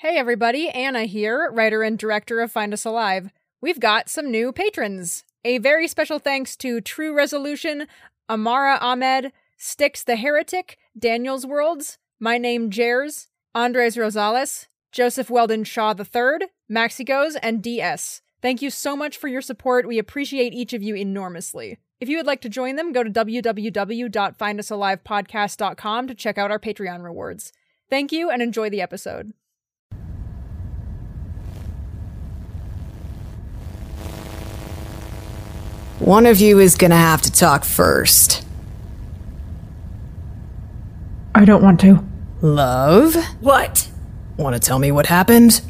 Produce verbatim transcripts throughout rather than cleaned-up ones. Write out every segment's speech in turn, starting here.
Hey everybody, Anna here, writer and director of Find Us Alive. We've got some new patrons. A very special thanks to True Resolution, Amara Ahmed, Styx the Heretic, Daniel's Worlds, My Name Jers, Andres Rosales, Joseph Weldon Shaw the third, Maxigos, and D S. Thank you so much for your support. We appreciate each of you enormously. If you would like to join them, go to w w w dot find us alive podcast dot com to check out our Patreon rewards. Thank you and enjoy the episode. One of you is gonna have to talk first. I don't want to. Love? What? Want to tell me what happened?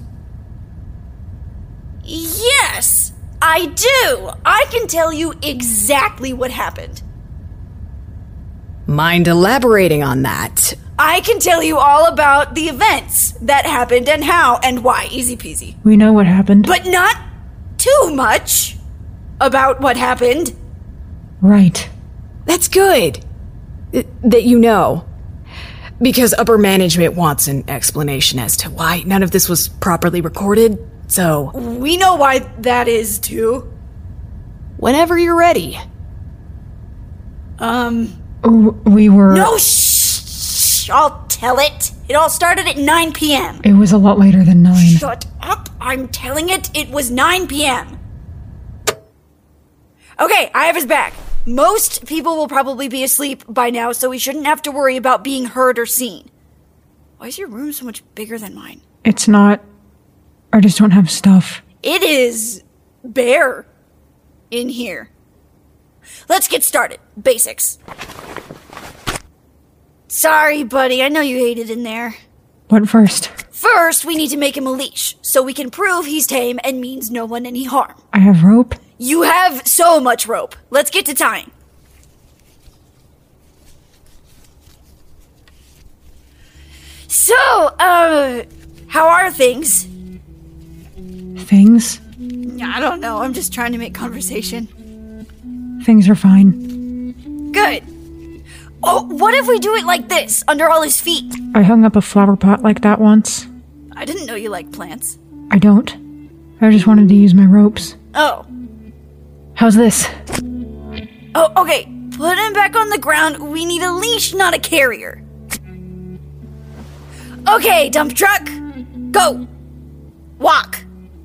Yes, I do. I can tell you exactly what happened. Mind elaborating on that? I can tell you all about the events that happened and how and why. Easy peasy. We know what happened. But not too much about what happened. Right. That's good. Th- that you know. Because upper management wants an explanation as to why none of this was properly recorded, so... We know why that is, too. Whenever you're ready. Um... Oh, we were... No, shh! I'll tell it. It all started at nine p.m. It was a lot later than nine. Shut up! I'm telling it. It was nine p.m. Okay, I have his back. Most people will probably be asleep by now, so we shouldn't have to worry about being heard or seen. Why is your room so much bigger than mine? It's not... I just don't have stuff. It is bare in here. Let's get started. Basics. Sorry, buddy. I know you hate it in there. What first? First, we need to make him a leash, so we can prove he's tame and means no one any harm. I have rope? You have so much rope. Let's get to tying. So, uh, how are things? Things? I don't know. I'm just trying to make conversation. Things are fine. Good. Oh, what if we do it like this, under all his feet? I hung up a flower pot like that once. I didn't know you liked plants. I don't. I just wanted to use my ropes. Oh. How's this? Oh, okay. Put him back on the ground. We need a leash, not a carrier. Okay, dump truck. Go. Walk.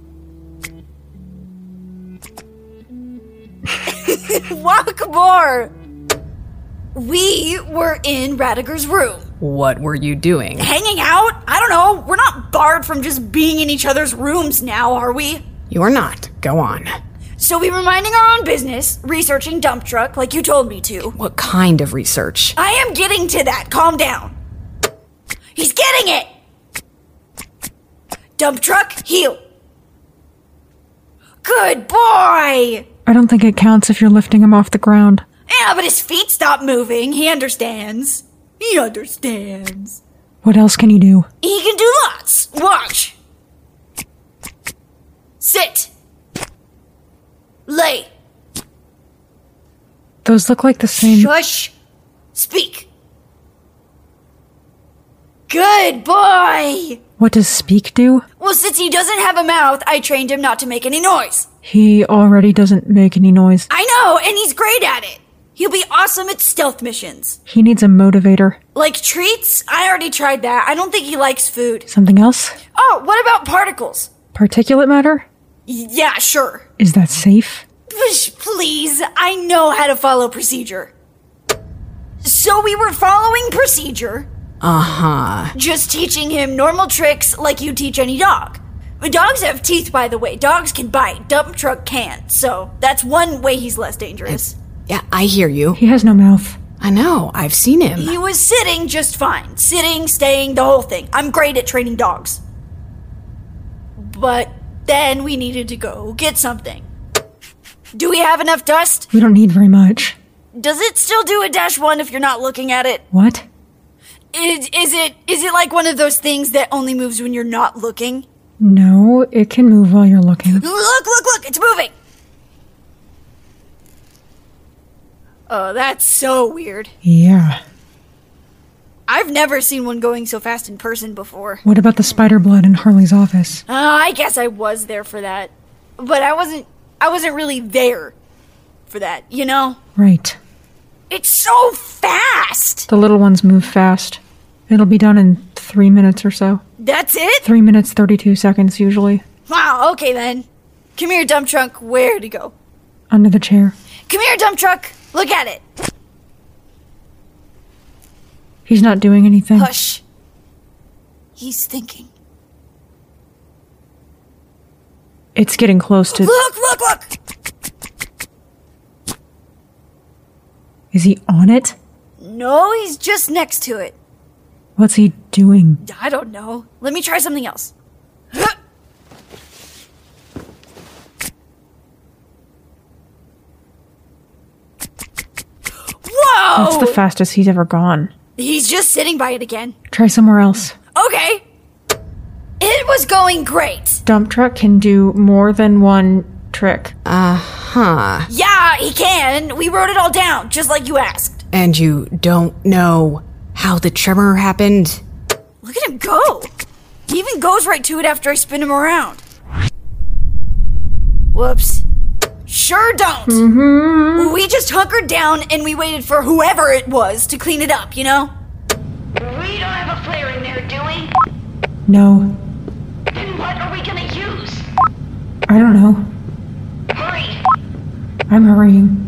Walk more. We were in Radiger's room. What were you doing? Hanging out? I don't know. We're not barred from just being in each other's rooms now, are we? You're not. Go on. So we were minding our own business, researching dump truck like you told me to. What kind of research? I am getting to that. Calm down. He's getting it! Dump truck, heal. Good boy! I don't think it counts if you're lifting him off the ground. Yeah, but his feet stop moving. He understands. He understands. What else can you do? He can do lots. Watch. Sit. Lay. Those look like the same... Shush. Speak. Good boy! What does speak do? Well, since he doesn't have a mouth, I trained him not to make any noise. He already doesn't make any noise. I know, and he's great at it. He'll be awesome at stealth missions. He needs a motivator. Like treats? I already tried that. I don't think he likes food. Something else? Oh, what about particles? Particulate matter? Y- yeah, sure. Is that safe? Psh, please, I know how to follow procedure. So we were following procedure. Uh-huh. Just teaching him normal tricks like you teach any dog. Dogs have teeth, by the way. Dogs can bite. Dump truck can't. So that's one way he's less dangerous. Yeah, I hear you. He has no mouth. I know. I've seen him. He was sitting just fine. Sitting, staying, the whole thing. I'm great at training dogs. But then we needed to go get something. Do we have enough dust? We don't need very much. Does it still do a dash one if you're not looking at it? What? Is, is it is it like one of those things that only moves when you're not looking? No, it can move while you're looking. Look, look, look, it's moving! Oh, that's so weird. Yeah. I've never seen one going so fast in person before. What about the spider blood in Harley's office? Uh, I guess I was there for that. But I wasn't, I wasn't really there for that, you know? Right. It's so fast! The little ones move fast. It'll be done in three minutes or so. That's it? Three minutes, thirty-two seconds usually. Wow, okay then. Come here, dump truck. Where to go? Under the chair. Come here, dump truck. Look at it. He's not doing anything. Hush. He's thinking. It's getting close to... Look, look, look! Is he on it? No, he's just next to it. What's he doing? I don't know. Let me try something else. Whoa! That's the fastest he's ever gone. He's just sitting by it again. Try somewhere else. Okay. It was going great. Dump truck can do more than one trick. Uh-huh. Yeah, he can. We wrote it all down, just like you asked. And you don't know how the tremor happened? Look at him go. He even goes right to it after I spin him around. Whoops. Sure don't. Mm-hmm. We just hunkered down and we waited for whoever it was to clean it up, you know? We don't have a flare in there, do we? No. Then what are we gonna use? I don't know. Hurry! I'm hurrying.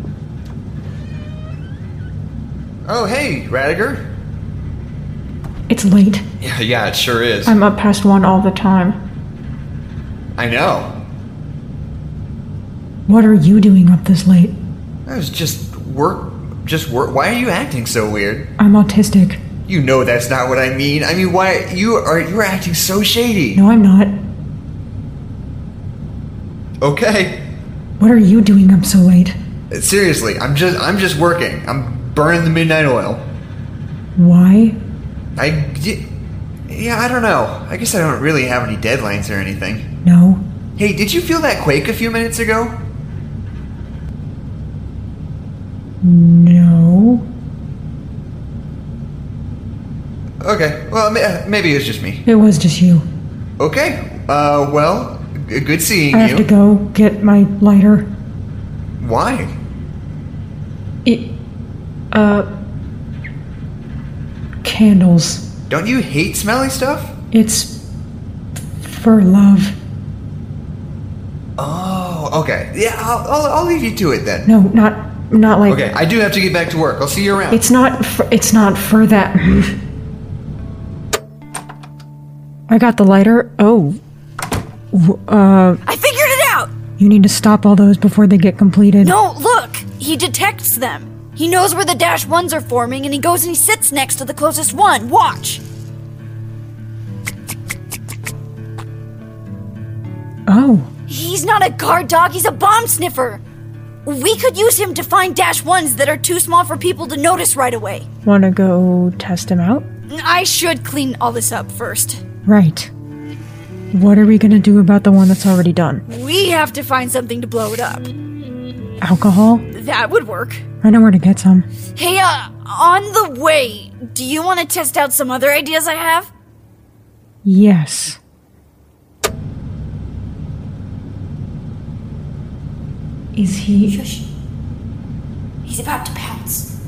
Oh, hey, Radiger. It's late. Yeah, yeah, it sure is. I'm up past one all the time. I know. What are you doing up this late? I was just work, just work. Why are you acting so weird? I'm autistic. You know that's not what I mean. I mean, why you are you're acting so shady? No, I'm not. Okay. What are you doing up so late? Seriously, I'm just I'm just working. I'm burning the midnight oil. Why? I yeah, I don't know. I guess I don't really have any deadlines or anything. No. Hey, did you feel that quake a few minutes ago? No. Okay, well, maybe it was just me. It was just you. Okay, uh, well, g- good seeing I you. have to go get my lighter. Why? It, uh, candles. Don't you hate smelly stuff? It's for love. Oh, okay. Yeah, I'll, I'll, I'll leave you to it then. No, not, not like. Okay, I do have to get back to work. I'll see you around. It's not. For, it's not for that. I got the lighter. Oh. Uh. I figured it out! You need to stop all those before they get completed. No, look! He detects them. He knows where the dash ones are forming, and he goes and he sits next to the closest one. Watch! Oh. He's not a guard dog, he's a bomb sniffer. We could use him to find dash ones that are too small for people to notice right away. Wanna go test him out? I should clean all this up first. Right. What are we gonna do about the one that's already done? We have to find something to blow it up. Alcohol? That would work. I know where to get some. Hey, uh, on the way, do you want to test out some other ideas I have? Yes. Is he... Shush. He's about to pounce.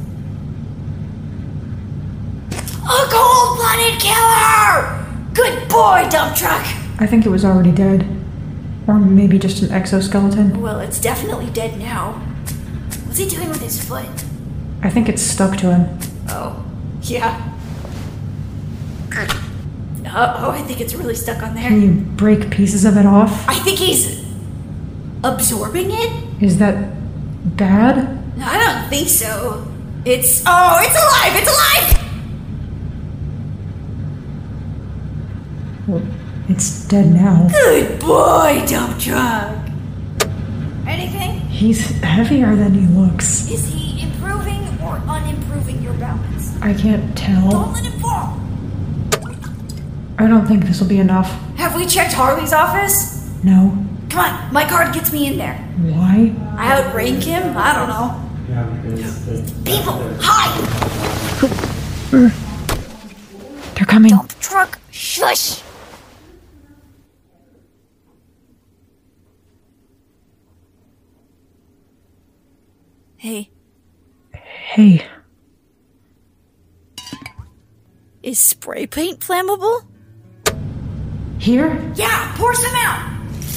A cold-blooded killer! Good boy, dump truck! I think it was already dead. Or maybe just an exoskeleton. Well, it's definitely dead now. What's he doing with his foot? I think it's stuck to him. Oh, yeah. Uh-oh, I think it's really stuck on there. Can you break pieces of it off? I think he's absorbing it? Is that bad? I don't think so. It's... Oh, it's alive! It's alive! Well, it's dead now. Good boy, dump truck. Anything? He's heavier than he looks. Is he improving or unimproving your balance? I can't tell. Don't let him fall. I don't think this will be enough. Have we checked Harley's office? No. Come on, my card gets me in there. Why? I outrank him? I don't know. People, hide! coming. Dump truck. Shush. Hey. Hey. Is spray paint flammable? Here? Yeah, pour some out.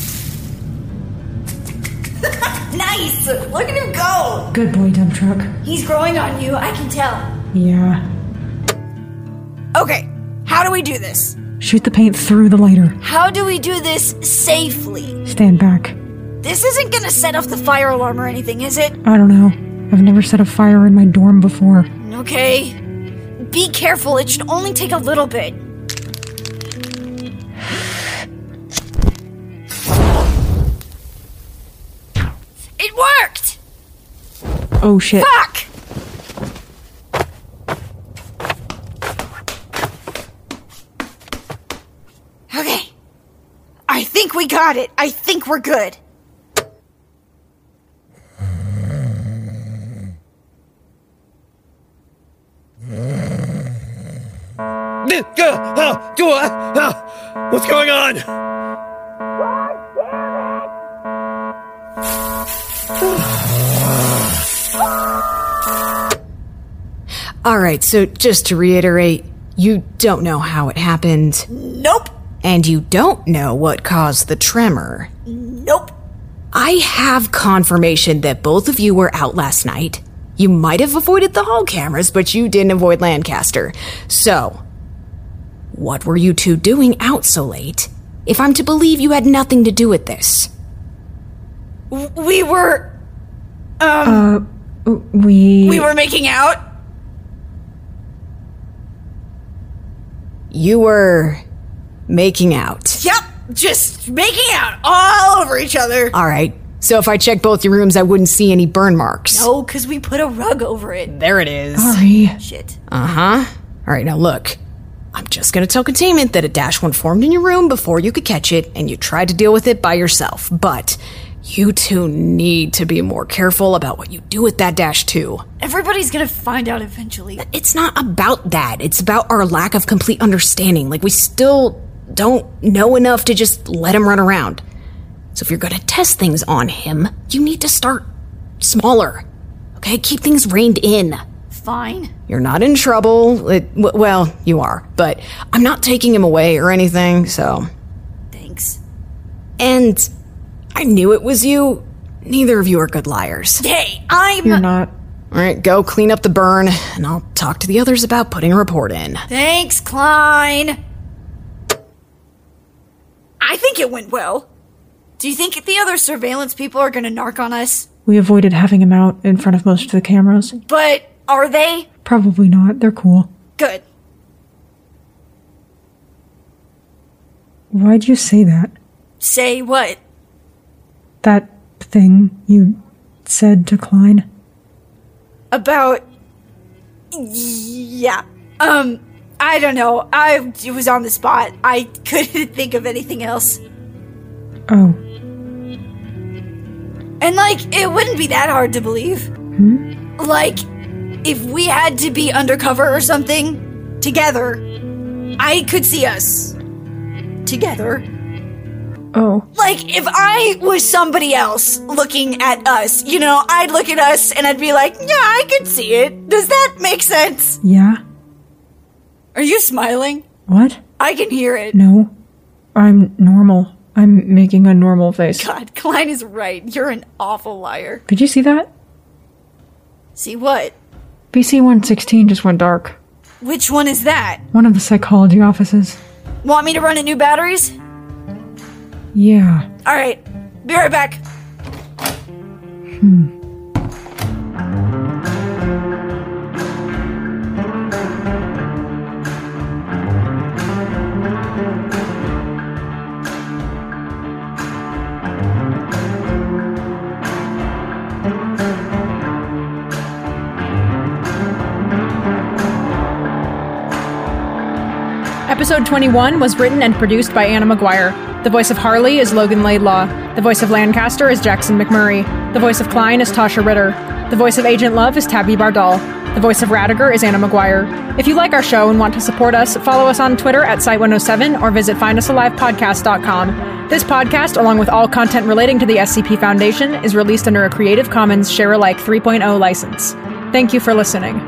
Nice. Look at him go. Good boy, dump truck. He's growing on you, I can tell. Yeah. Okay, how do we do this? Shoot the paint through the lighter. How do we do this safely? Stand back. This isn't gonna set off the fire alarm or anything, is it? I don't know. I've never set a fire in my dorm before. Okay. Be careful, it should only take a little bit. It worked! Oh shit. Fuck! Okay. I think we got it. I think we're good. What's going on? Alright, so just to reiterate, you don't know how it happened. Nope. And you don't know what caused the tremor. Nope. I have confirmation that both of you were out last night. You might have avoided the hall cameras, but you didn't avoid Lancaster. So, what were you two doing out so late, if I'm to believe you had nothing to do with this? We were... Um... Uh, we... We were making out? You were... making out. Yep, just making out all over each other. Alright, so if I check both your rooms, I wouldn't see any burn marks. No, because we put a rug over it. There it is. Sorry. Shit. Uh-huh. Alright, now look. I'm just gonna tell containment that a dash one formed in your room before you could catch it, and you tried to deal with it by yourself. But you two need to be more careful about what you do with that dash two. Everybody's gonna find out eventually. It's not about that. It's about our lack of complete understanding. Like, we still don't know enough to just let him run around. So if you're gonna test things on him, you need to start smaller. Okay? Keep things reined in. Fine. You're not in trouble. It, w- well, you are. But I'm not taking him away or anything, so... Thanks. And I knew it was you. Neither of you are good liars. Hey, I'm... You're not. Alright, go clean up the burn, and I'll talk to the others about putting a report in. Thanks, Klein. I think it went well. Do you think the other surveillance people are gonna narc on us? We avoided having him out in front of most of the cameras. But are they? Probably not. They're cool. Good. Why'd you say that? Say what? That thing you said to Klein? About... Yeah. Um, I don't know. I was on the spot. I couldn't think of anything else. Oh. And, like, it wouldn't be that hard to believe. Hmm? Like, if we had to be undercover or something, together, I could see us together. Oh. Like, if I was somebody else looking at us, you know, I'd look at us and I'd be like, yeah, I could see it. Does that make sense? Yeah? Are you smiling? What? I can hear it. No. I'm normal. I'm making a normal face. God, Klein is right. You're an awful liar. Did you see that? See what? B C one sixteen just went dark. Which one is that? One of the psychology offices. Want me to run in new batteries? Yeah. Alright, be right back. Hmm. Episode twenty-one was written and produced by Anna Maguire. The voice of Harley is Logan Laidlaw. The voice of Lancaster is Jackson McMurray. The voice of Klein is Tasha Ritter. The voice of Agent Love is Tabby Bardal. The voice of Radiger is Anna McGuire. If you like our show and want to support us, follow us on Twitter at Site one oh seven or visit find us alive podcast dot com. This podcast, along with all content relating to the S C P Foundation, is released under a Creative Commons Share-alike three point oh license. Thank you for listening.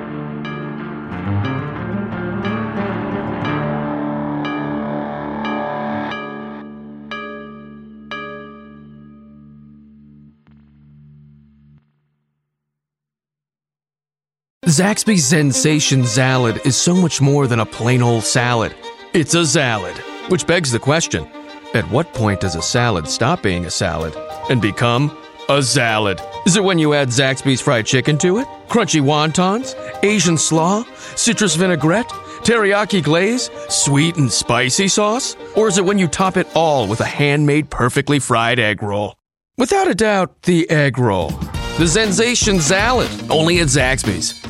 Zaxby's Sensation Salad is so much more than a plain old salad. It's a salad. Which begs the question, at what point does a salad stop being a salad and become a salad? Is it when you add Zaxby's fried chicken to it? Crunchy wontons? Asian slaw? Citrus vinaigrette? Teriyaki glaze? Sweet and spicy sauce? Or is it when you top it all with a handmade perfectly fried egg roll? Without a doubt, the egg roll. The Sensation Salad, only at Zaxby's.